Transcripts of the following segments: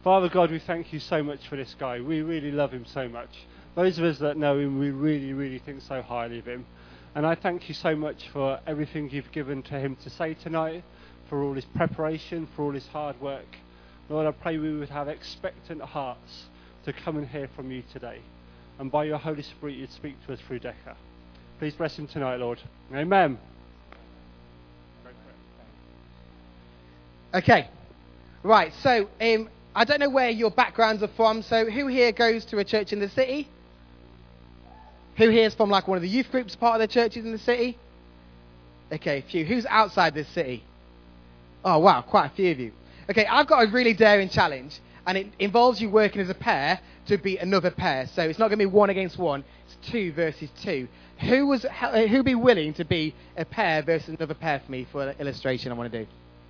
Father God, we thank you so much for this guy. We really love him so much. Those of us that know him, we really, really think so highly of him. And I thank you so much for everything you've given to him to say tonight, for all his preparation, for all his hard work. Lord, I pray we would have expectant hearts to come and hear from you today. And by your Holy Spirit, you'd speak to us through Decca. Please bless him tonight, Lord. Amen. Okay. Right, so I don't know where your backgrounds are from. So who here goes to a church in the city? Who here is from like one of the youth groups, part of the churches in the city? Okay, a few. Who's outside this city? Oh, wow, quite a few of you. Okay, I've got a really daring challenge, and it involves you working as a pair to beat another pair. So it's not going to be 1 against 1, it's 2 versus 2. Who'd be willing to be a pair versus another pair for me for an illustration I want to do?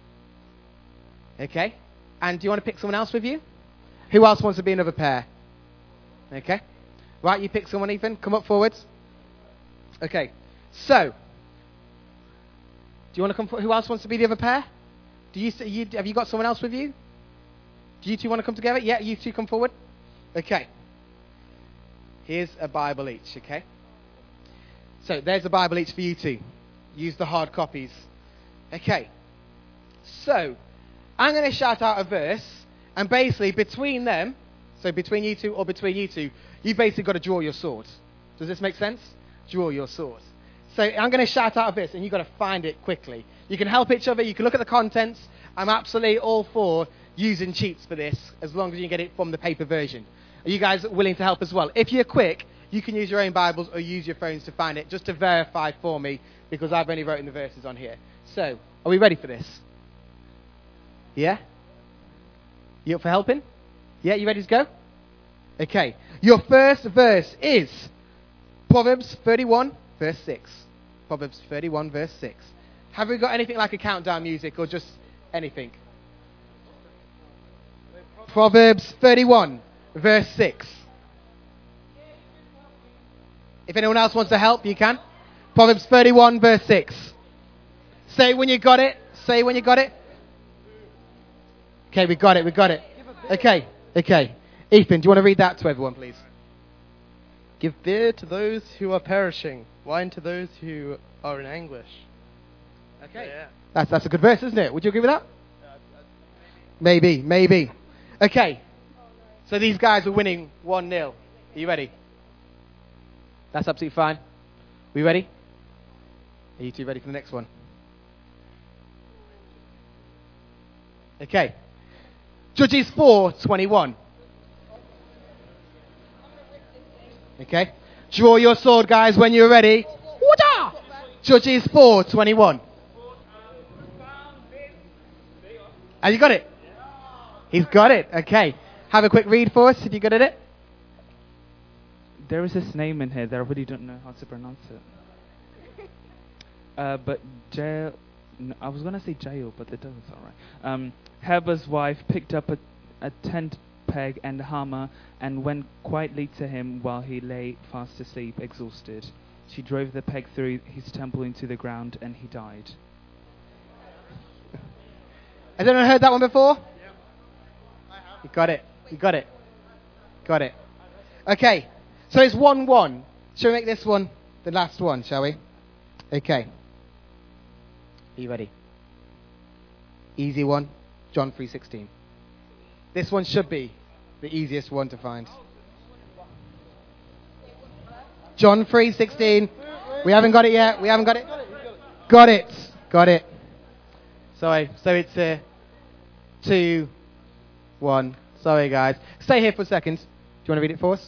Okay, and do you want to pick someone else with you? Who else wants to be another pair? Okay. Right, you pick someone, Ethan. Come up forwards. Okay. So, do you want to come forward? Who else wants to be the other pair? Have you got someone else with you? Do you two want to come together? Yeah, you two come forward. Okay. Here's a Bible each, okay? So, there's a Bible each for you two. Use the hard copies. Okay. So, I'm going to shout out a verse, and basically between them, so between you two or between you two, you've basically got to draw your sword. Does this make sense? Draw your sword. So I'm going to shout out this, and you've got to find it quickly. You can help each other. You can look at the contents. I'm absolutely all for using cheats for this, as long as you can get it from the paper version. Are you guys willing to help as well? If you're quick, you can use your own Bibles or use your phones to find it, just to verify for me, because I've only written the verses on here. So, are we ready for this? Yeah? You up for helping? Yeah, you ready to go? Okay. Your first verse is Proverbs 31, verse 6. Proverbs 31, verse 6. Have we got anything like a countdown music or just anything? Proverbs 31, verse 6. If anyone else wants to help, you can. Proverbs 31, verse 6. Say when you got it. Say when you got it. Okay, we got it. Okay. Ethan, do you want to read that to everyone, please? Give beer to those who are perishing, wine to those who are in anguish. Okay. Yeah. That's a good verse, isn't it? Would you agree with that? Maybe. Okay. So these guys are winning 1-0. Are you ready? That's absolutely fine. We ready? Are you two ready for the next one? Okay. Judges 4:21. Okay. Draw your sword, guys, when you're ready. Woo-da! Judges 4:21. Have you got it? He's got it. Okay. Have a quick read for us if you're good at it. There is this name in here that I really don't know how to pronounce it. But Jael, I was going to say Jael, but it doesn't sound right. Heber's wife picked up a tent peg and a hammer and went quietly to him while he lay fast asleep, exhausted. She drove the peg through his temple into the ground, and he died. Has anyone heard that one before? Yeah. I have. You got it. Okay. So it's 1-1. Shall we make this one the last one, shall we? Okay. Are you ready? Easy one. John 3:16. This one should be the easiest one to find. John 3:16. We haven't got it yet. Got it. Sorry. So it's 2-1. Sorry, guys. Stay here for a second. Do you want to read it for us?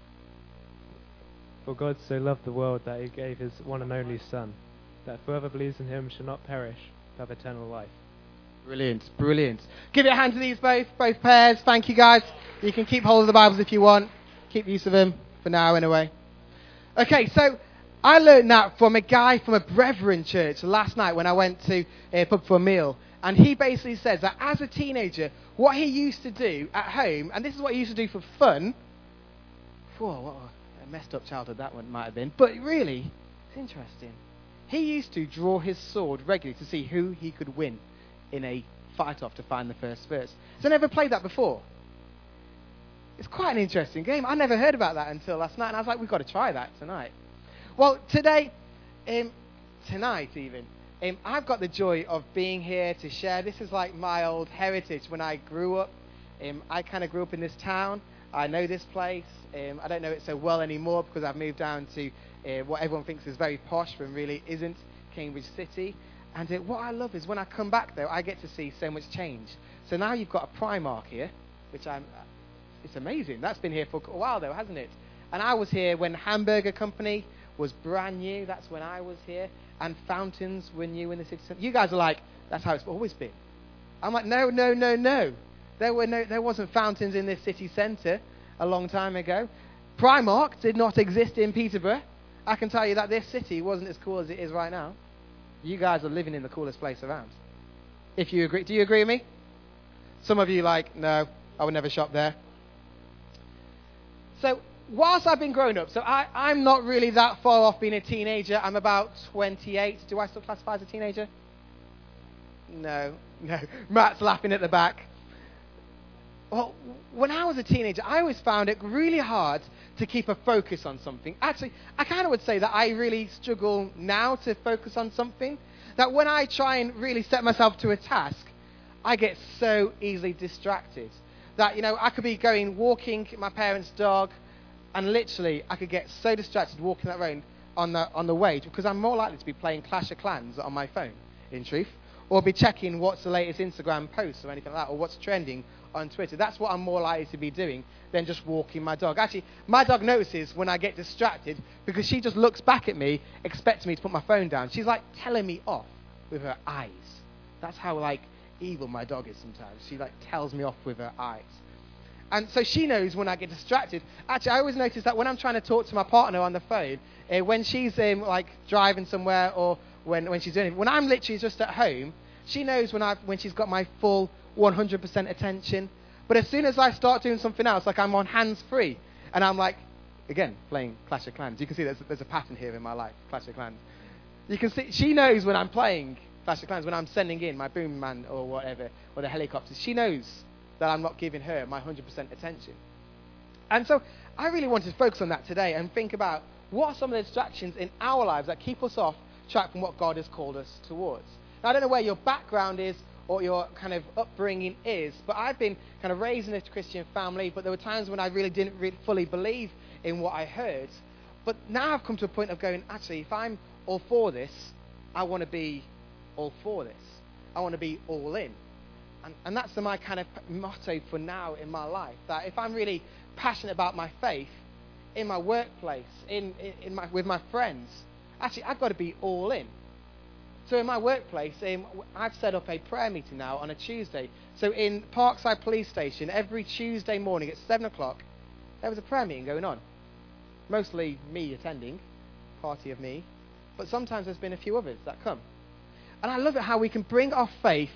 For God so loved the world that he gave his one and only Son, that whoever believes in him shall not perish, but have eternal life. Brilliant. Give it a hand to these both pairs. Thank you, guys. You can keep hold of the Bibles if you want. Keep use of them for now, anyway. Okay, so I learned that from a guy from a Brethren church last night when I went to a pub for a meal. And he basically says that as a teenager, what he used to do at home, and this is what he used to do for fun. Whoa, what a messed up childhood that one might have been. But really, it's interesting. He used to draw his sword regularly to see who he could win in a fight-off to find the first verse. Has anyone ever played that before? It's quite an interesting game. I never heard about that until last night, and I was like, we've got to try that tonight. Well, tonight even, I've got the joy of being here to share. This is like my old heritage when I grew up. I kind of grew up in this town. I know this place. I don't know it so well anymore because I've moved down to what everyone thinks is very posh, but really isn't, Cambridge City. And what I love is when I come back, though, I get to see so much change. So now you've got a Primark here, which it's amazing. That's been here for a while, though, hasn't it? And I was here when Hamburger Company was brand new. That's when I was here. And fountains were new in the city centre. You guys are like, that's how it's always been. I'm like, no. There wasn't fountains in this city centre a long time ago. Primark did not exist in Peterborough. I can tell you that this city wasn't as cool as it is right now. You guys are living in the coolest place around. If you agree. Do you agree with me? Some of you like, no, I would never shop there. So, whilst I've been growing up, so I'm not really that far off being a teenager. I'm about 28. Do I still classify as a teenager? No. Matt's laughing at the back. Well, when I was a teenager, I always found it really hard to keep a focus on something. Actually, I kind of would say that I really struggle now to focus on something. That when I try and really set myself to a task, I get so easily distracted. That, I could be walking my parents' dog, and literally I could get so distracted walking that road on the way, because I'm more likely to be playing Clash of Clans on my phone, in truth, or be checking what's the latest Instagram post or anything like that, or what's trending on Twitter. That's what I'm more likely to be doing than just walking my dog. Actually, my dog notices when I get distracted because she just looks back at me, expecting me to put my phone down. She's like telling me off with her eyes. That's how evil my dog is sometimes. She tells me off with her eyes. And so she knows when I get distracted. Actually, I always notice that when I'm trying to talk to my partner on the phone, when she's driving somewhere or when she's doing it, when I'm literally just at home, she knows when she's got my full 100% attention. But as soon as I start doing something else, like I'm on hands-free, and I'm again, playing Clash of Clans. You can see there's a pattern here in my life, Clash of Clans. You can see, she knows when I'm playing Clash of Clans, when I'm sending in my boom man or whatever, or the helicopters. She knows that I'm not giving her my 100% attention. And so I really wanted to focus on that today and think about what are some of the distractions in our lives that keep us off track from what God has called us towards. Now, I don't know where your background is or your kind of upbringing is, but I've been kind of raised in a Christian family, but there were times when I really didn't fully believe in what I heard. But now I've come to a point of going, actually, if I'm all for this, I want to be all for this. I want to be all in. And that's my kind of motto for now in my life, that if I'm really passionate about my faith in my workplace, with my friends, actually, I've got to be all in. So in my workplace, I've set up a prayer meeting now on a Tuesday. So in Parkside Police Station, every Tuesday morning at 7 o'clock, there was a prayer meeting going on. Mostly me attending, party of me, but sometimes there's been a few others that come. And I love it how we can bring our faith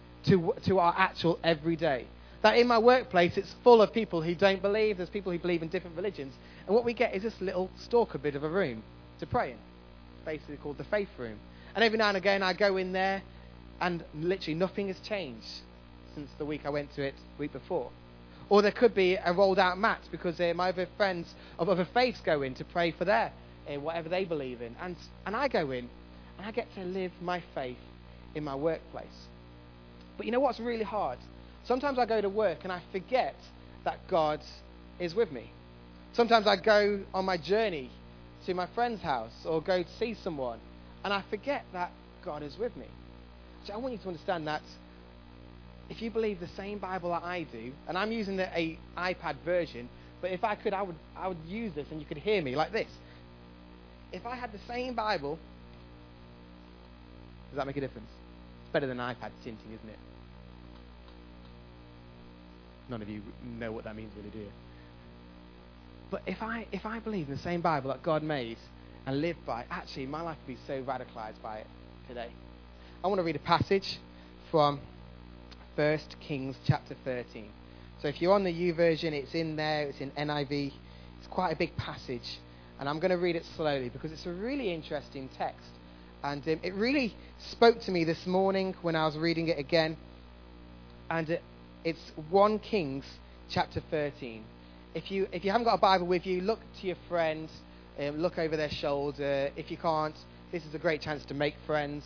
to our actual everyday. That in my workplace, it's full of people who don't believe. There's people who believe in different religions. And what we get is this little stalker bit of a room to pray in, basically called the faith room. And every now and again, I go in there, and literally nothing has changed since the week I went to it the week before. Or there could be a rolled out mat because my other friends of other faiths go in to pray for their whatever they believe in. And I go in, and I get to live my faith in my workplace. But you know what's really hard? Sometimes I go to work and I forget that God is with me. Sometimes I go on my journey to my friend's house or go to see someone, and I forget that God is with me. So I want you to understand that if you believe the same Bible that I do, and I'm using an iPad version, but if I could, I would use this and you could hear me like this. If I had the same Bible, does that make a difference? It's better than iPad tinting, isn't it? None of you know what that means, really, do you? But if I believe in the same Bible that God made and lived by, actually, my life would be so radicalized by it today. I want to read a passage from 1 Kings chapter 13. So if you're on the YouVersion, it's in there. It's in NIV. It's quite a big passage. And I'm going to read it slowly because it's a really interesting text. And it really spoke to me this morning when I was reading it again. And it's 1 Kings chapter 13. if you haven't got a Bible with you, look to your friend, look over their shoulder. If you can't, this is a great chance to make friends.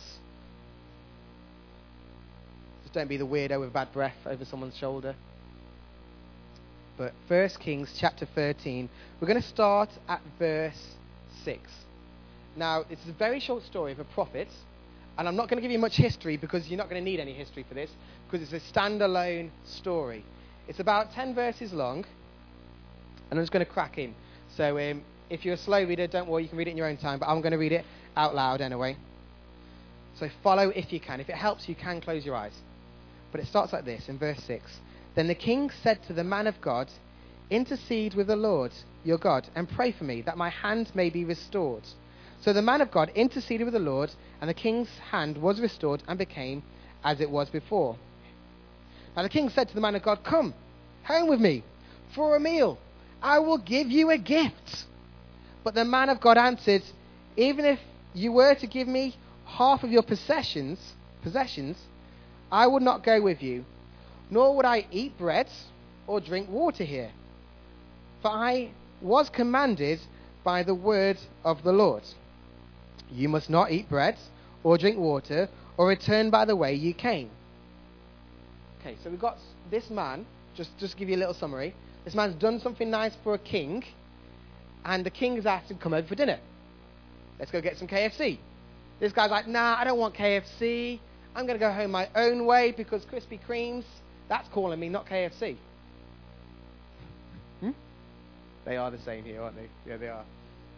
Just don't be the weirdo with bad breath over someone's shoulder. But 1 Kings chapter 13, we're going to start at verse 6. Now, it's a very short story of a prophet, and I'm not going to give you much history because you're not going to need any history for this, because it's a standalone story. It's about 10 verses long, and I'm just going to crack in. So if you're a slow reader, don't worry, you can read it in your own time, but I'm going to read it out loud anyway. So follow if you can. If it helps, you can close your eyes. But it starts like this in verse 6. Then the king said to the man of God, "Intercede with the Lord your God and pray for me that my hand may be restored." So the man of God interceded with the Lord, and the king's hand was restored and became as it was before. Now the king said to the man of God, "Come home with me for a meal. I will give you a gift." But the man of God answered, "Even if you were to give me half of your possessions, I would not go with you, nor would I eat bread or drink water here. For I was commanded by the word of the Lord, you must not eat bread or drink water or return by the way you came." Okay, so we've got this man, just to give you a little summary. This man's done something nice for a king, and the king has asked him to come over for dinner. Let's go get some KFC. This guy's like, "Nah, I don't want KFC. I'm going to go home my own way because Krispy Kremes, that's calling me, not KFC." They are the same here, aren't they? Yeah, they are.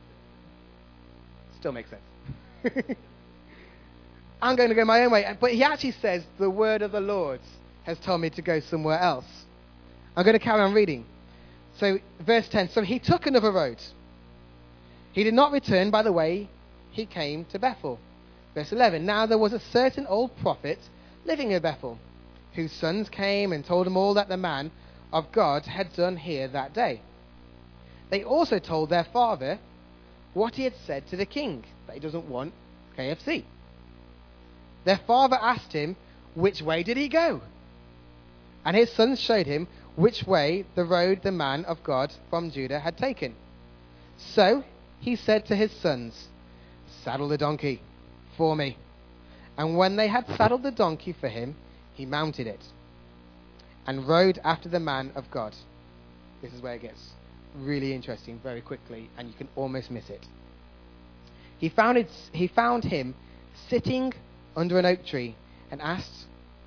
Still makes sense. I'm going to go my own way. But he actually says, "The word of the Lord has told me to go somewhere else." I'm going to carry on reading. So, verse 10. So he took another road. He did not return by the way he came to Bethel. Verse 11. Now there was a certain old prophet living in Bethel, whose sons came and told him all that the man of God had done here that day. They also told their father what he had said to the king, that he doesn't want KFC. Their father asked him, which way did he go? And his sons showed him which way the road the man of God from Judah had taken. So he said to his sons, "Saddle the donkey for me." And when they had saddled the donkey for him, he mounted it and rode after the man of God. This is where it gets really interesting very quickly, and you can almost miss it. He found him sitting under an oak tree and asked,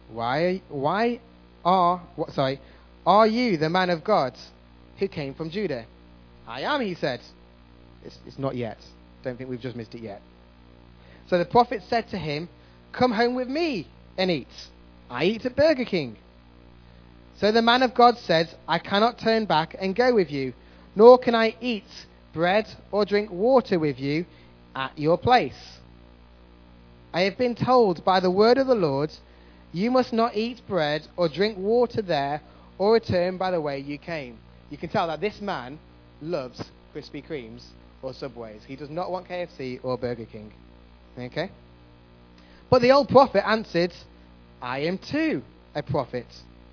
Are you the man of God who came from Judah?" "I am," he said. It's not yet. Don't think we've just missed it yet. So the prophet said to him, "Come home with me and eat. I eat at Burger King." So the man of God said, "I cannot turn back and go with you, nor can I eat bread or drink water with you at your place. I have been told by the word of the Lord, you must not eat bread or drink water there or return by the way you came." You can tell that this man loves Krispy Kremes or Subways. He does not want KFC or Burger King. Okay? But the old prophet answered, "I am too a prophet."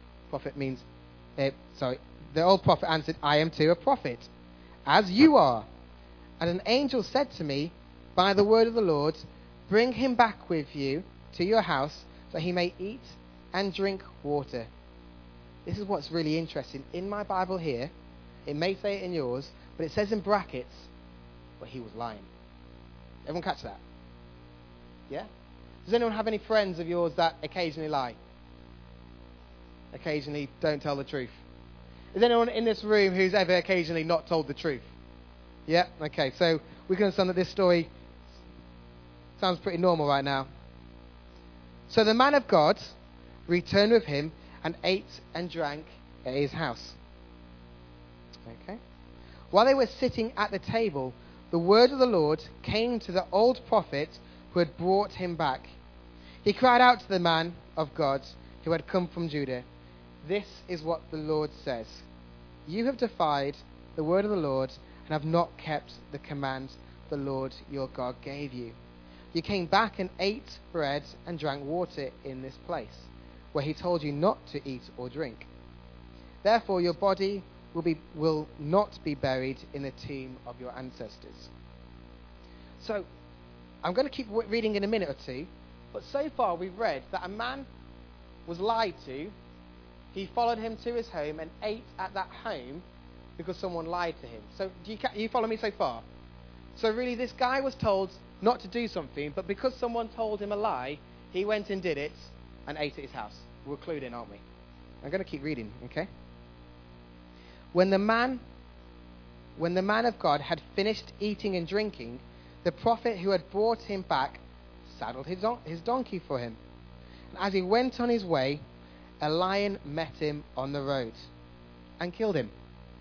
The old prophet answered, "I am too a prophet, as you are. And an angel said to me, by the word of the Lord, bring him back with you to your house, so he may eat and drink water." This is what's really interesting. In my Bible here, it may say it in yours, but it says in brackets, but he was lying. Everyone catch that? Yeah? Does anyone have any friends of yours that occasionally lie? Occasionally don't tell the truth? Is anyone in this room who's ever occasionally not told the truth? Yeah? Okay, so we can understand that this story sounds pretty normal right now. So the man of God returned with him and ate and drank at his house. Okay. While they were sitting at the table, the word of the Lord came to the old prophet who had brought him back. He cried out to the man of God who had come from Judah, "This is what the Lord says. You have defied the word of the Lord and have not kept the command the Lord your God gave you. You came back and ate bread and drank water in this place, where he told you not to eat or drink. Therefore your body will not be buried in the tomb of your ancestors. So, I'm going to keep reading in a minute or two, but so far we've read that a man was lied to. He followed him to his home and ate at that home because someone lied to him. So, you follow me so far? So really, this guy was told not to do something, but because someone told him a lie, he went and did it and ate at his house. We're clued in, aren't we? I'm going to keep reading, okay? When the man of God had finished eating and drinking, the prophet who had brought him back saddled his donkey for him. And as he went on his way, a lion met him on the road and killed him.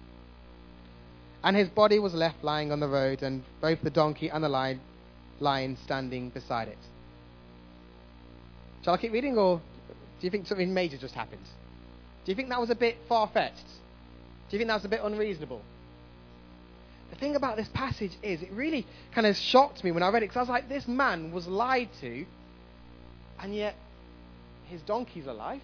And his body was left lying on the road, and both the donkey and the lion standing beside it. Shall I keep reading, or do you think something major just happened? Do you think that was a bit far-fetched? Do you think that was a bit unreasonable? The thing about this passage is, it really kind of shocked me when I read it, because I was like, this man was lied to, and yet his donkey's alive.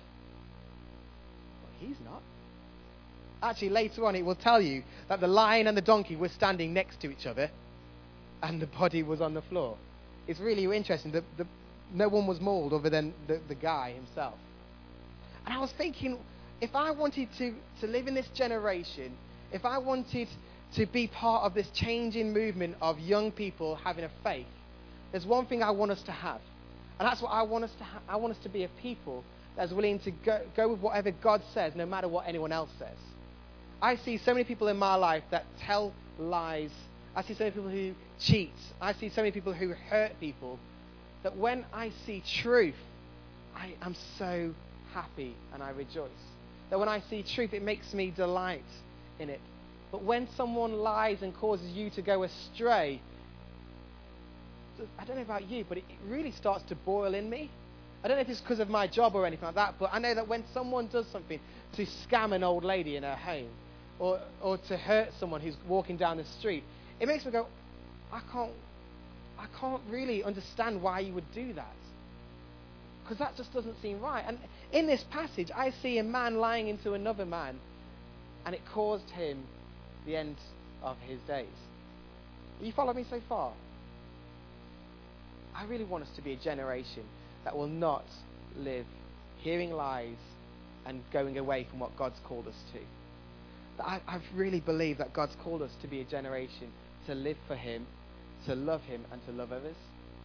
But he's not. Actually, later on, it will tell you that the lion and the donkey were standing next to each other, and the body was on the floor. It's really interesting. No one was mauled other than the guy himself. And I was thinking, if I wanted to live in this generation, if I wanted to be part of this changing movement of young people having a faith, there's one thing I want us to have. And that's what I want us to have. I want us to be a people that's willing to go with whatever God says, no matter what anyone else says. I see so many people in my life that tell lies. I see so many people who cheat. I see so many people who hurt people, that when I see truth, I am so happy and I rejoice. That when I see truth, it makes me delight in it. But when someone lies and causes you to go astray, I don't know about you, but it really starts to boil in me. I don't know if it's because of my job or anything like that, but I know that when someone does something to scam an old lady in her home, or to hurt someone who's walking down the street, it makes me go, I can't really understand why you would do that. Because that just doesn't seem right. And in this passage, I see a man lying into another man, and it caused him the end of his days. You follow me so far? I really want us to be a generation that will not live hearing lies and going away from what God's called us to. I really believe that God's called us to be a generation to live for Him, to love Him, and to love others.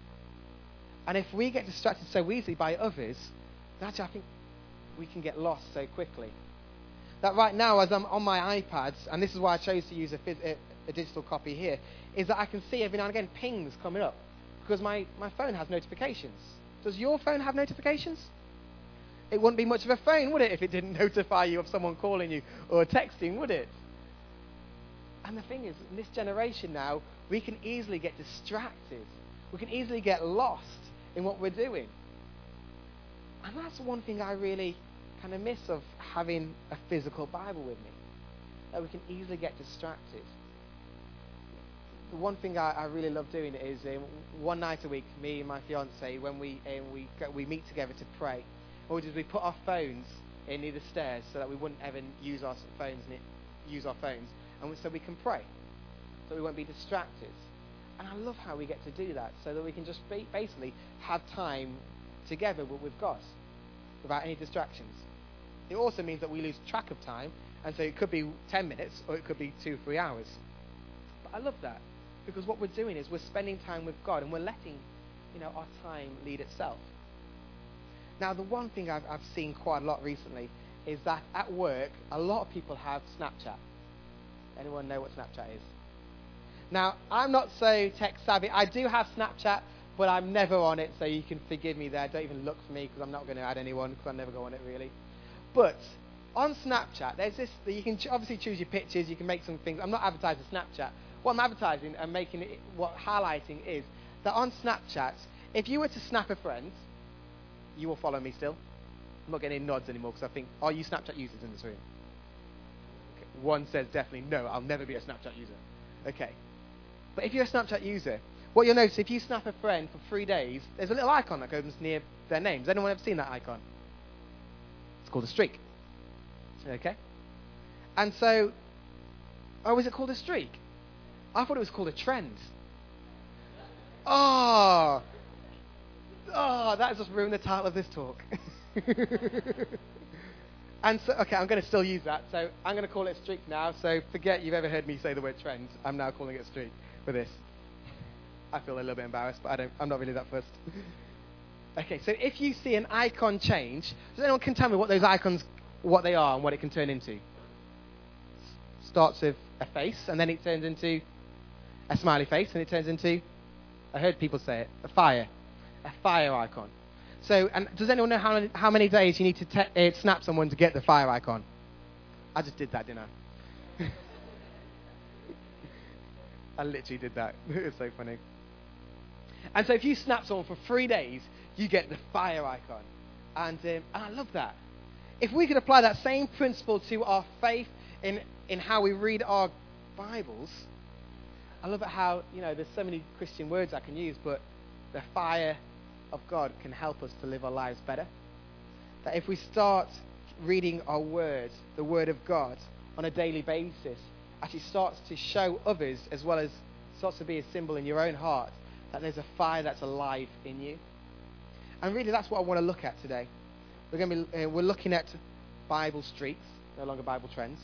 And if we get distracted so easily by others, then actually I think we can get lost so quickly. That right now, as I'm on my iPads, and this is why I chose to use a digital copy here, is that I can see every now and again pings coming up, because my phone has notifications. Does your phone have notifications? It wouldn't be much of a phone, would it, if it didn't notify you of someone calling you or texting, would it? And the thing is, in this generation now, we can easily get distracted. We can easily get lost in what we're doing. And that's one thing I really kind of miss of having a physical Bible with me, that we can easily get distracted. The one thing I really love doing is one night a week, me and my fiance, when we meet together to pray, what we do is we put our phones in near the stairs so that we wouldn't ever use our phones, and so we can pray, so we won't be distracted. And I love how we get to do that, so that we can just basically have time together with God without any distractions. It also means that we lose track of time, and so it could be 10 minutes or it could be 2 or 3 hours. But I love that, because what we're doing is we're spending time with God, and we're letting our time lead itself. Now, the one thing I've seen quite a lot recently is that at work, a lot of people have Snapchat. Anyone know what Snapchat is? Now, I'm not so tech savvy. I do have Snapchat, but I'm never on it, so you can forgive me there. Don't even look for me, because I'm not going to add anyone, because I never go on it really. But on Snapchat, there's this. You can obviously choose your pictures. You can make some things. I'm not advertising Snapchat. What I'm advertising and highlighting is that on Snapchat, if you were to snap a friend, you will follow me still. I'm not getting any nods anymore, because I think, are you Snapchat users in this room? Okay. One says definitely no, I'll never be a Snapchat user. Okay. But if you're a Snapchat user, what you'll notice, if you snap a friend for 3 days, there's a little icon that goes near their names. Has anyone ever seen that icon? It's called a streak. Okay? And so Oh, is it called a streak? I thought it was called a trend. Oh, that has just ruined the title of this talk. And so, okay, I'm going to still use that. So I'm going to call it a streak now. So forget you've ever heard me say the word trend. I'm now calling it a streak for this. I feel a little bit embarrassed, but I'm not really that fussed. Okay, so if you see an icon change, does anyone can tell me what those icons, what they are and what it can turn into? Starts with a face, and then it turns into a smiley face, and it turns into, I heard people say it, a fire icon. So, and does anyone know how many days you need to snap someone to get the fire icon? I just did that, didn't I? I literally did that. It was so funny. And so if you snap someone for 3 days, you get the fire icon. And I love that. If we could apply that same principle to our faith in how we read our Bibles, I love it how, there's so many Christian words I can use, but the fire of God can help us to live our lives better. That if we start reading our word, the word of God, on a daily basis, actually starts to show others, as well as starts to be a symbol in your own heart, that there's a fire that's alive in you. And really that's what I want to look at today. We're looking at Bible streaks, no longer Bible trends.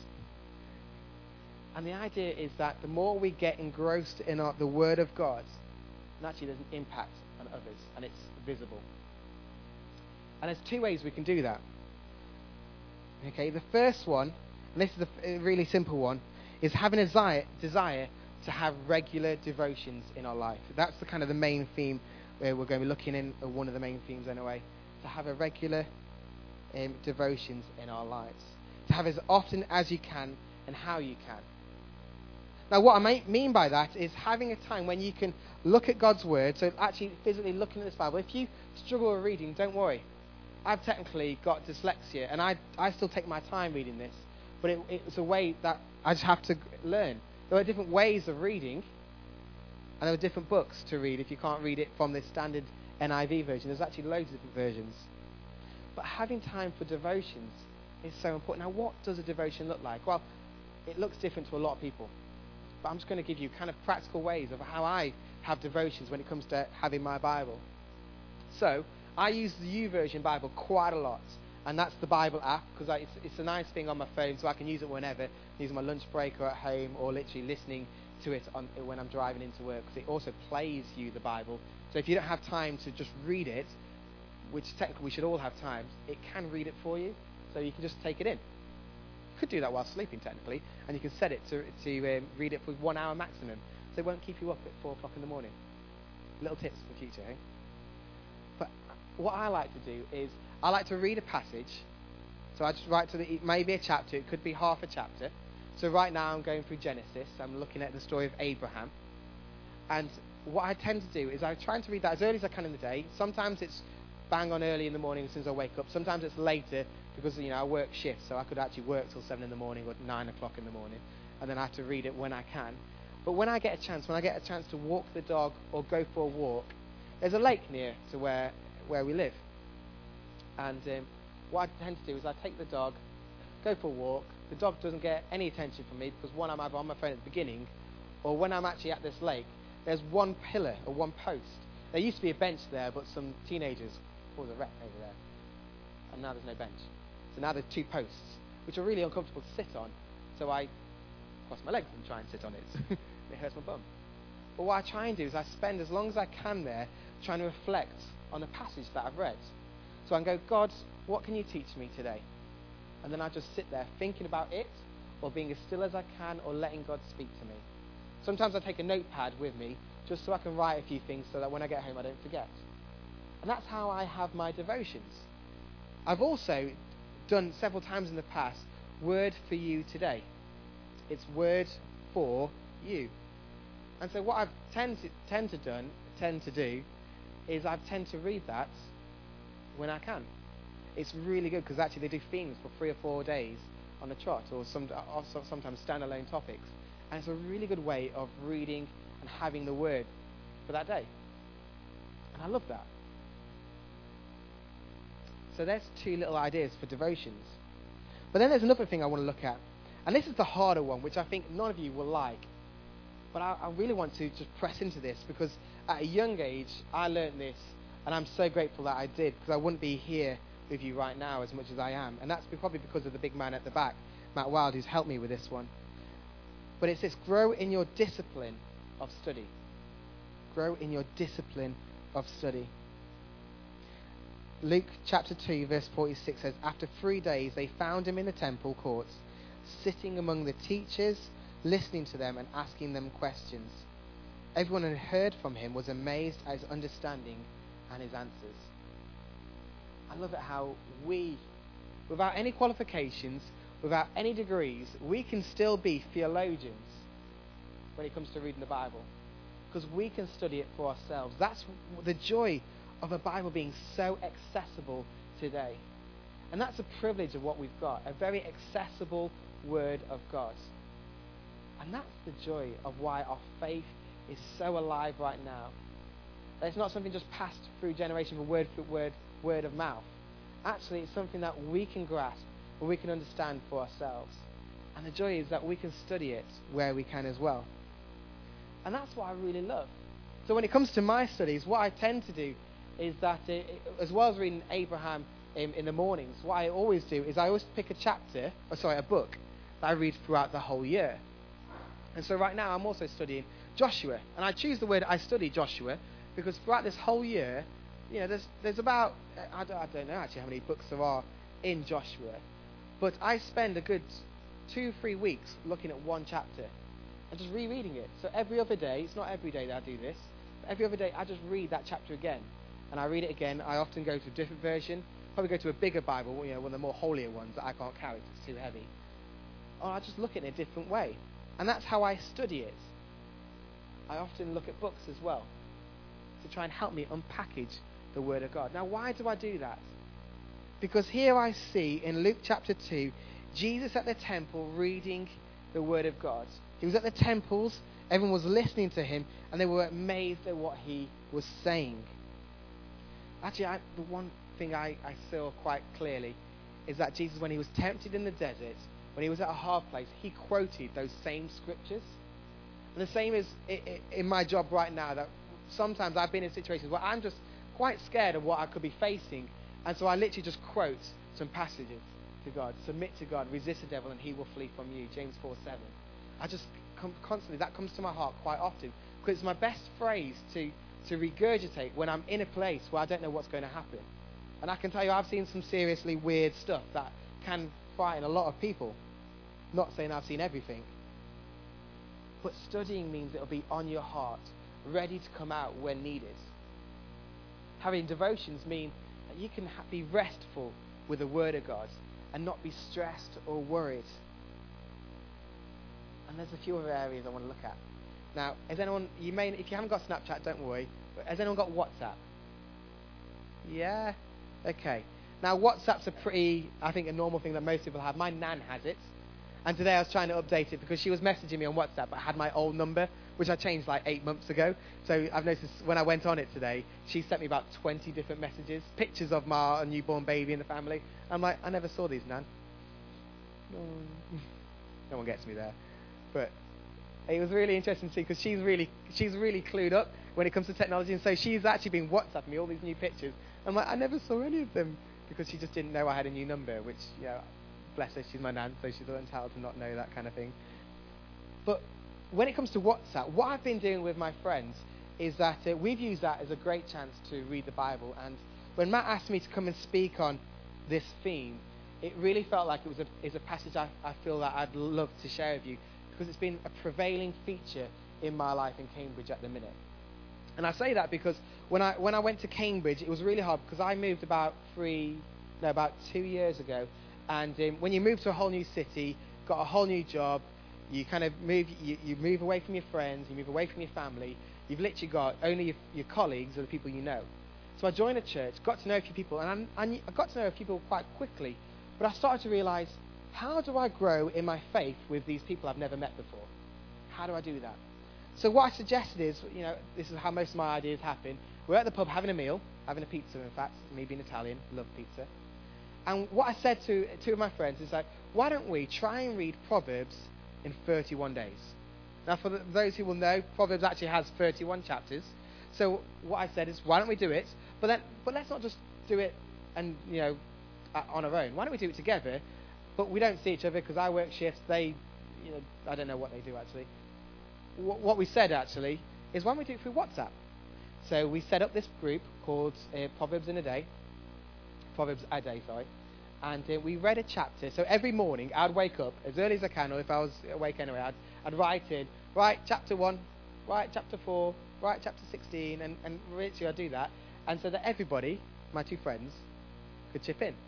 And the idea is that the more we get engrossed in the word of God, naturally there's an impact on others, and it's visible. And there's 2 ways we can do that. Okay, the first one, and this is a really simple one, is having a desire to have regular devotions in our life. That's the main theme where we're going to be looking in, or one of the main themes anyway, to have a regular devotions in our lives. To have as often as you can and how you can. Now, what I mean by that is having a time when you can look at God's word, so actually physically looking at this Bible. If you struggle with reading, don't worry. I've technically got dyslexia, and I still take my time reading this, but it's a way that I just have to learn. There are different ways of reading, and there are different books to read if you can't read it from the standard NIV version. There's actually loads of different versions. But having time for devotions is so important. Now, what does a devotion look like? Well, it looks different to a lot of people. But I'm just going to give you practical ways of how I have devotions when it comes to having my Bible. So, I use the YouVersion Bible quite a lot. And that's the Bible app, because it's a nice thing on my phone, so I can use it whenever, using my lunch break or at home, or literally listening to it when I'm driving into work, because it also plays you the Bible. So if you don't have time to just read it, which technically we should all have time, it can read it for you, so you can just take it in. You could do that while sleeping, technically, and you can set it to read it for 1 hour maximum, so it won't keep you up at 4 o'clock in the morning. Little tips for the future, eh? But what I like to do is, I like to read a passage, so I just write maybe a chapter, it could be half a chapter. So right now I'm going through Genesis, I'm looking at the story of Abraham, and what I tend to do is I'm trying to read that as early as I can in the day. Sometimes it's bang on early in the morning as soon as I wake up. Sometimes it's later because I work shifts, so I could actually work till 7 in the morning or 9 o'clock in the morning, and then I have to read it when I can. But when I get a chance to walk the dog or go for a walk, there's a lake near to where we live. And what I tend to do is I take the dog, go for a walk. The dog doesn't get any attention from me because one, I'm either on my phone at the beginning, or when I'm actually at this lake, there's one pillar or one post. There used to be a bench there, but some teenagers caused a wreck over there. And now there's no bench. So now there's 2 posts, which are really uncomfortable to sit on. So I cross my legs and try and sit on it. It hurts my bum. But what I try and do is I spend as long as I can there trying to reflect on the passage that I've read. So I can go, God, what can you teach me today? And then I just sit there thinking about it, or being as still as I can, or letting God speak to me. Sometimes I take a notepad with me, just so I can write a few things so that when I get home I don't forget. And that's how I have my devotions. I've also done several times in the past, word for you today. It's word for you. And so what I've tend to do is I tend to read that when I can. It's really good because actually they do themes for 3 or 4 days on a trot, or sometimes standalone topics. And it's a really good way of reading and having the word for that day. And I love that. So there's 2 little ideas for devotions. But then there's another thing I want to look at, And this is the harder one, which I think none of you will like. But I really want to just press into this, because at a young age, I learned this, and I'm so grateful that I did, because I wouldn't be here with you right now as much as I am. And that's probably because of the big man at the back, Matt Wild, who's helped me with this one. But it's this: grow in your discipline of study. Grow in your discipline of study. Luke chapter 2 verse 46 says, after 3 days they found him in the temple courts, sitting among the teachers, listening to them and asking them questions. Everyone who heard from him was amazed at his understanding and his answers. I love it how we, without any qualifications, without any degrees, we can still be theologians when it comes to reading the Bible, because we can study it for ourselves. That's the joy of a Bible being so accessible today. And that's a privilege of what we've got, a very accessible Word of God. And that's the joy of why our faith is so alive right now. That it's not something just passed through generation from word for word, word of mouth. Actually, it's something that we can grasp, or we can understand for ourselves. And the joy is that we can study it where we can as well. And that's what I really love. So when it comes to my studies, what I tend to do is that, as well as reading Abraham in the mornings, what I always do is I always pick a book that I read throughout the whole year. And so right now I'm also studying Joshua. And I choose the word I study Joshua because throughout this whole year, there's about, I don't know actually how many books there are in Joshua. But I spend a good 2-3 weeks looking at one chapter and just rereading it. So every other day, it's not every day that I do this, but every other day I just read that chapter again. And I read it again. I often go to a different version. Probably go to a bigger Bible, one of the more holier ones that I can't carry because it's too heavy. Or I just look at it in a different way. And that's how I study it. I often look at books as well to try and help me unpackage the Word of God. Now, why do I do that? Because here I see in Luke chapter 2, Jesus at the temple reading the Word of God. He was at the temples, everyone was listening to him, and they were amazed at what he was saying. Actually, the one thing I saw quite clearly is that Jesus, when he was tempted in the desert, when he was at a hard place, he quoted those same scriptures. And the same is in my job right now, that sometimes I've been in situations where I'm just quite scared of what I could be facing, and so I literally just quote some passages to God. Submit to God, resist the devil, and he will flee from you, James 4:7. I just constantly, that comes to my heart quite often, because it's my best phrase to regurgitate when I'm in a place where I don't know what's going to happen. And I can tell you, I've seen some seriously weird stuff that can frighten a lot of people. Not saying I've seen everything. But studying means it'll be on your heart, ready to come out when needed. Having devotions mean that you can be restful with the Word of God and not be stressed or worried. And there's a few other areas I want to look at. Now, has anyone, if you haven't got Snapchat, don't worry, but has anyone got WhatsApp? Yeah? Okay. Now, WhatsApp's a normal thing that most people have. My nan has it. And today I was trying to update it because she was messaging me on WhatsApp, but I had my old number, which I changed like 8 months ago. So I've noticed when I went on it today, she sent me about 20 different messages, pictures of my newborn baby in the family. I'm like, I never saw these, Nan. No one gets me there. But it was really interesting to see, because she's really clued up when it comes to technology, and so she's actually been WhatsApping me all these new pictures. I'm like, I never saw any of them, because she just didn't know I had a new number, which, bless her, she's my nan, so she's entitled to not know that kind of thing. But when it comes to WhatsApp, what I've been doing with my friends is that we've used that as a great chance to read the Bible. And when Matt asked me to come and speak on this theme, it really felt like it's a passage I feel that I'd love to share with you, because it's been a prevailing feature in my life in Cambridge at the minute. And I say that because when I went to Cambridge, it was really hard, because I moved about 2 years ago. And when you move to a whole new city, got a whole new job, you kind of move, you move away from your friends, you move away from your family. You've literally got only your colleagues or the people you know. So I joined a church, got to know a few people, and I got to know a few people quite quickly. But I started to realize, how do I grow in my faith with these people I've never met before? How do I do that? So what I suggested is, this is how most of my ideas happen. We're at the pub having a meal, having a pizza, in fact. Me being Italian, love pizza. And what I said to two of my friends is like, why don't we try and read Proverbs in 31 days? Now, for those who will know, Proverbs actually has 31 chapters. So what I said is, why don't we do it? But let's not just do it and on our own. Why don't we do it together? But we don't see each other because I work shifts. They, I don't know what they do actually. What we said actually is, why don't we do it through WhatsApp? So we set up this group called Proverbs a Day, sorry. And we read a chapter. So every morning I'd wake up as early as I can, or if I was awake anyway, I'd write in, right, chapter 1, right, chapter 4, right, chapter 16, and literally I'd do that. And so that everybody, my two friends, could chip in.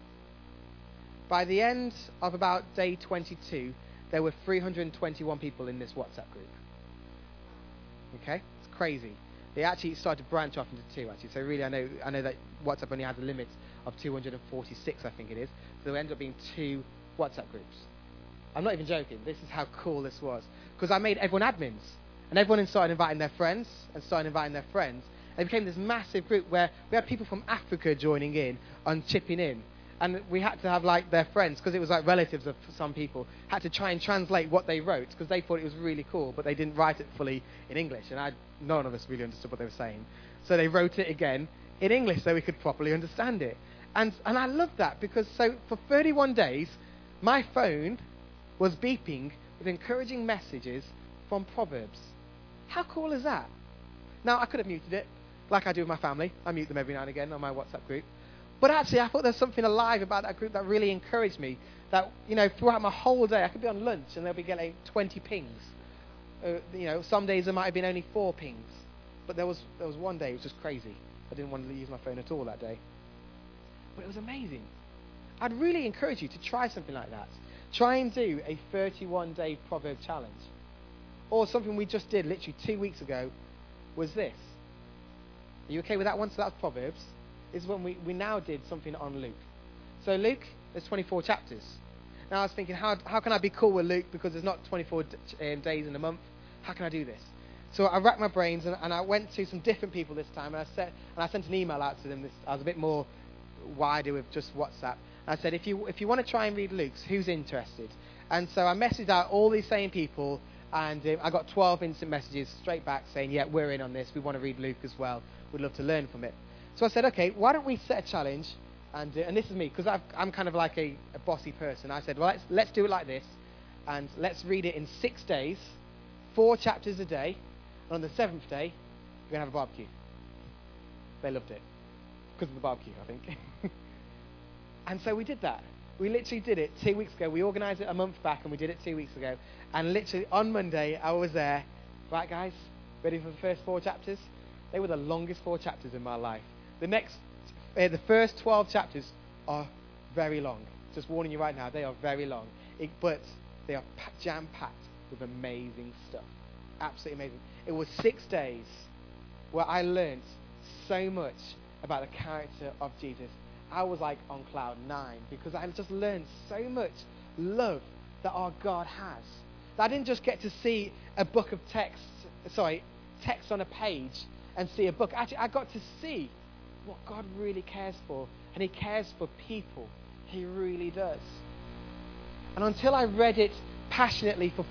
By the end of about day 22, there were 321 people in this WhatsApp group. Okay? It's crazy. They actually started to branch off into two, actually. So really, I know that WhatsApp only has a limit of 246, I think it is. So there ended up being 2 WhatsApp groups. I'm not even joking. This is how cool this was. Because I made everyone admins. And everyone started inviting their friends, and it became this massive group where we had people from Africa joining in and chipping in. And we had to have their friends, because it was relatives of some people, had to try and translate what they wrote because they thought it was really cool, but they didn't write it fully in English, and none of us really understood what they were saying. So they wrote it again in English so we could properly understand it. And I loved that, because so for 31 days, my phone was beeping with encouraging messages from Proverbs. How cool is that? Now, I could have muted it, like I do with my family. I mute them every now and again on my WhatsApp group. But actually, I thought there's something alive about that group that really encouraged me. That, throughout my whole day, I could be on lunch and they'll be getting 20 pings. Some days there might have been only 4 pings. But there was one day, it was just crazy. I didn't want to use my phone at all that day. But it was amazing. I'd really encourage you to try something like that. Try and do a 31-day proverb challenge. Or something we just did literally 2 weeks ago was this. Are you okay with that one? So that's Proverbs. Is when we now did something on Luke. So Luke, there's 24 chapters. Now I was thinking, how can I be cool with Luke, because there's not 24 days in a month? How can I do this? So I racked my brains and I went to some different people this time, and I sent an email out to them. I was a bit more wider with just WhatsApp. And I said, if you want to try and read Luke's, who's interested? And so I messaged out all these same people, and I got 12 instant messages straight back saying, yeah, we're in on this. We want to read Luke as well. We'd love to learn from it. So I said, okay, why don't we set a challenge? And this is me, because I'm kind of like a bossy person. I said, well, let's do it like this, and let's read it in 6 days, 4 chapters a day, and on the 7th day, we're going to have a barbecue. They loved it, because of the barbecue, I think. And so we did that. We literally did it 2 weeks ago. We organised it a month back, and we did it 2 weeks ago. And literally on Monday, I was there. Right, guys, ready for the first 4 chapters? They were the longest 4 chapters in my life. The first 12 chapters are very long. Just warning you right now, they are very long. But they are jam-packed with amazing stuff. Absolutely amazing. It was 6 days where I learned so much about the character of Jesus. I was like on cloud 9, because I just learned so much love that our God has. That I didn't just get to see a book of text on a page and see a book. Actually, I got to see what God really cares for, and He cares for people. He really does. And until I read it passionately for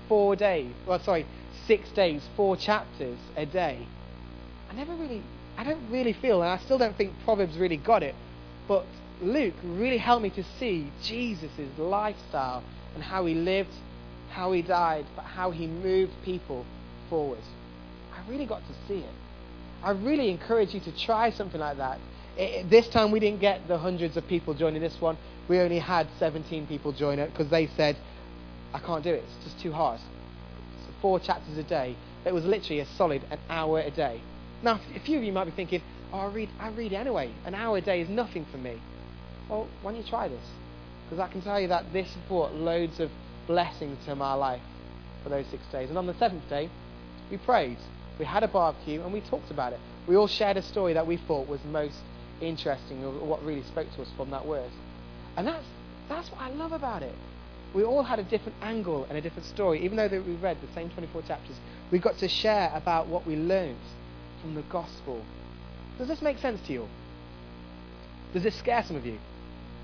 6 days, 4 chapters a day, I don't really feel, and I still don't think Proverbs really got it, but Luke really helped me to see Jesus' lifestyle and how He lived, how He died, but how He moved people forward. I really got to see it. I really encourage you to try something like that. This time we didn't get the hundreds of people joining this one. We only had 17 people join it, because they said, I can't do it. It's just too hard. So 4 chapters a day. It was literally a solid an hour a day. Now, a few of you might be thinking, I read anyway. An hour a day is nothing for me. Well, why don't you try this? Because I can tell you that this brought loads of blessings to my life for those 6 days. And on the 7th day, we prayed. We had a barbecue and we talked about it. We all shared a story that we thought was most interesting, or what really spoke to us from that word. And that's what I love about it. We all had a different angle and a different story. Even though we read the same 24 chapters, we got to share about what we learned from the gospel. Does this make sense to you? Does this scare some of you?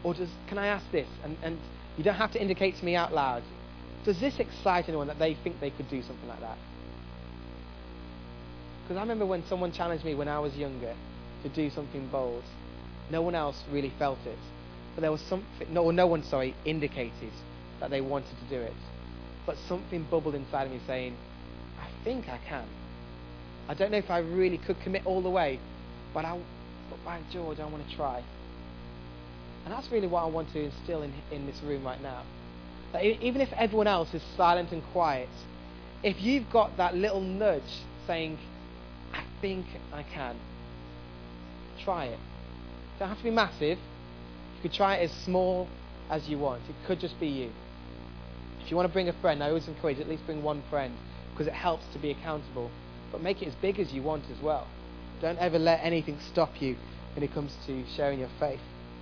Or can I ask this? And you don't have to indicate to me out loud. Does this excite anyone that they think they could do something like that? Because I remember when someone challenged me when I was younger to do something bold. No one else really felt it. But there was something, no one indicated that they wanted to do it. But something bubbled inside of me saying, I think I can. I don't know if I really could commit all the way, but by George, I want to try. And that's really what I want to instill in this room right now. That even if everyone else is silent and quiet, if you've got that little nudge saying, I think I can, try it. It don't have to be massive. You could try it as small as you want. It could just be you. If you want to bring a friend, I always encourage at least bring one friend, because it helps to be accountable. But make it as big as you want as well. Don't ever let anything stop you when it comes to sharing your faith.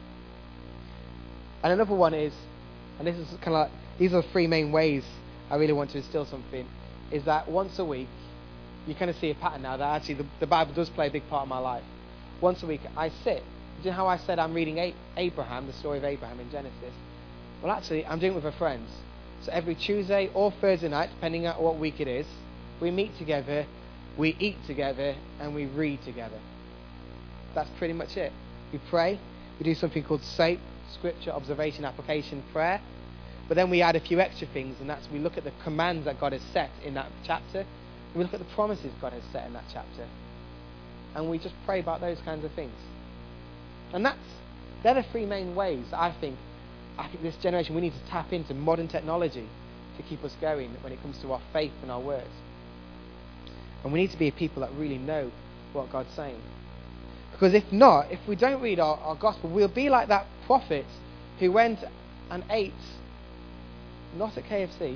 And another one is, and this is kind of like, these are the three main ways I really want to instill something, is that once a week, you kind of see a pattern now that actually the Bible does play a big part of my life. Once a week, I sit. Do you know how I said I'm reading Abraham, the story of Abraham in Genesis? Well, actually, I'm doing it with my friends. So every Tuesday or Thursday night, depending on what week it is, we meet together, we eat together, and we read together. That's pretty much it. We pray. We do something called SAPE, Scripture, Observation, Application, Prayer. But then we add a few extra things, and that's we look at the commands that God has set in that chapter, and we look at the promises God has set in that chapter. And we just pray about those kinds of things. And they're the three main ways I think this generation, we need to tap into modern technology to keep us going when it comes to our faith and our words. And we need to be a people that really know what God's saying. Because if not, if we don't read our gospel, we'll be like that prophet who went and ate, not at KFC,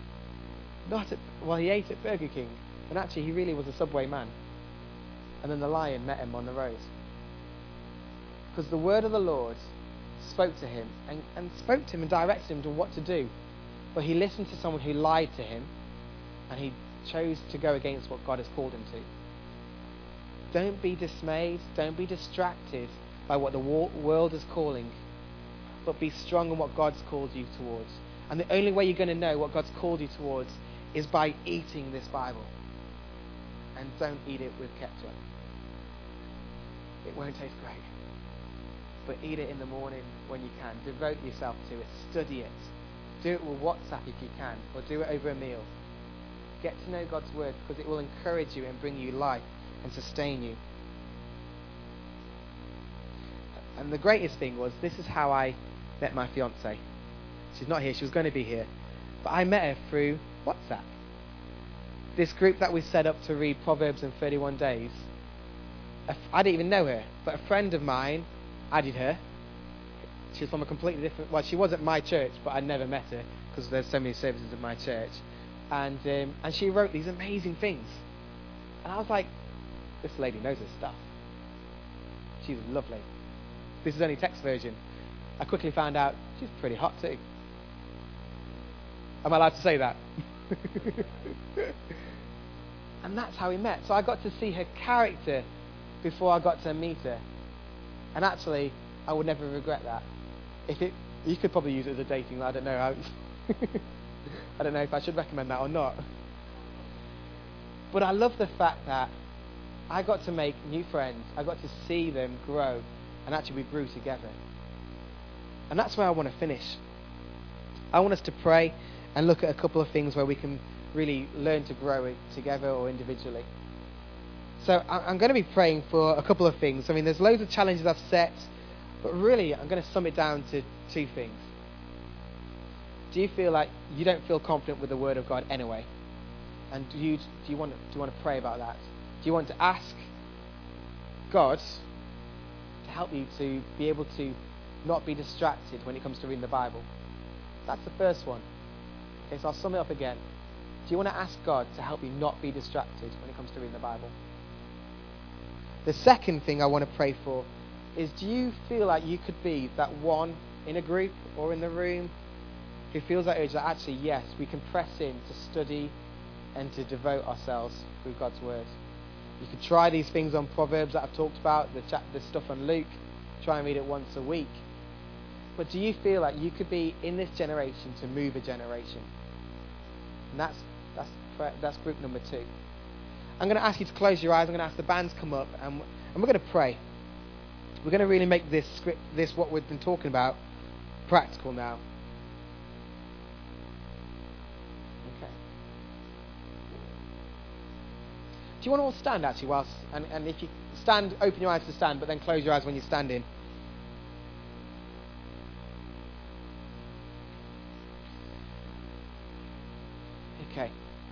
he ate at Burger King, and actually he really was a Subway man. And then the lion met him on the road. Because the word of the Lord spoke to him and directed him to what to do. But he listened to someone who lied to him, and he chose to go against what God has called him to. Don't be dismayed, don't be distracted by what the world is calling, but be strong in what God's called you towards. And the only way you're going to know what God's called you towards is by eating this Bible. And don't eat it with ketchup. It won't taste great. But eat it in the morning when you can. Devote yourself to it. Study it. Do it with WhatsApp if you can, or do it over a meal. Get to know God's word, because it will encourage you and bring you life and sustain you. And the greatest thing was, this is how I met my fiancée. She's not here, she was going to be here. But I met her through WhatsApp. This group that we set up to read Proverbs in 31 days. I didn't even know her, but a friend of mine added her. She was from a completely different... Well, she was at my church, but I'd never met her, because there's so many services in my church. And she wrote these amazing things. And I was like, this lady knows her stuff. She's lovely. This is only text version. I quickly found out she's pretty hot too. Am I allowed to say that? And that's how we met. So I got to see her character before I got to meet her. And actually, I would never regret that. You could probably use it as a dating. I don't know how. I don't know if I should recommend that or not. But I love the fact that I got to make new friends. I got to see them grow, and actually we grew together. And that's where I want to finish. I want us to pray and look at a couple of things where we can really learn to grow it together or individually. So I'm going to be praying for a couple of things. I mean, there's loads of challenges I've set, but really I'm going to sum it down to two things. Do you feel like you don't feel confident with the Word of God anyway? And do you want to pray about that? Do you want to ask God to help you to be able to not be distracted when it comes to reading the Bible? That's the first one. Okay, so I'll sum it up again. Do you want to ask God to help you not be distracted when it comes to reading the Bible? The second thing I want to pray for is, do you feel like you could be that one in a group or in the room who feels that urge that actually, yes, we can press in to study and to devote ourselves through God's Word? You could try these things on Proverbs that I've talked about, the stuff on Luke. Try and read it once a week. But do you feel like you could be in this generation to move a generation? And that's group number 2. I'm going to ask you to close your eyes. I'm going to ask the bands to come up, and we're going to pray. We're going to really make this what we've been talking about practical now. Okay. Do you want to all stand actually whilst and if you stand, open your eyes to stand, but then close your eyes when you're standing. Okay.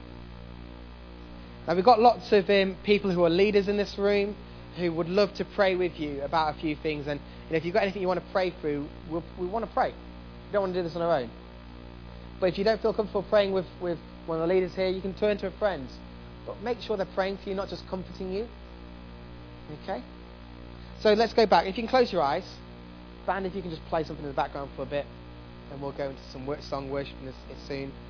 Now we've got lots of people who are leaders in this room who would love to pray with you about a few things, and if you've got anything you want to pray through, we want to pray. We don't want to do this on our own. But if you don't feel comfortable praying with one of the leaders here, you can turn to a friend. But make sure they're praying for you, not just comforting you. Okay? So let's go back. If you can close your eyes. Band, if you can just play something in the background for a bit, and we'll go into some song worship in this soon.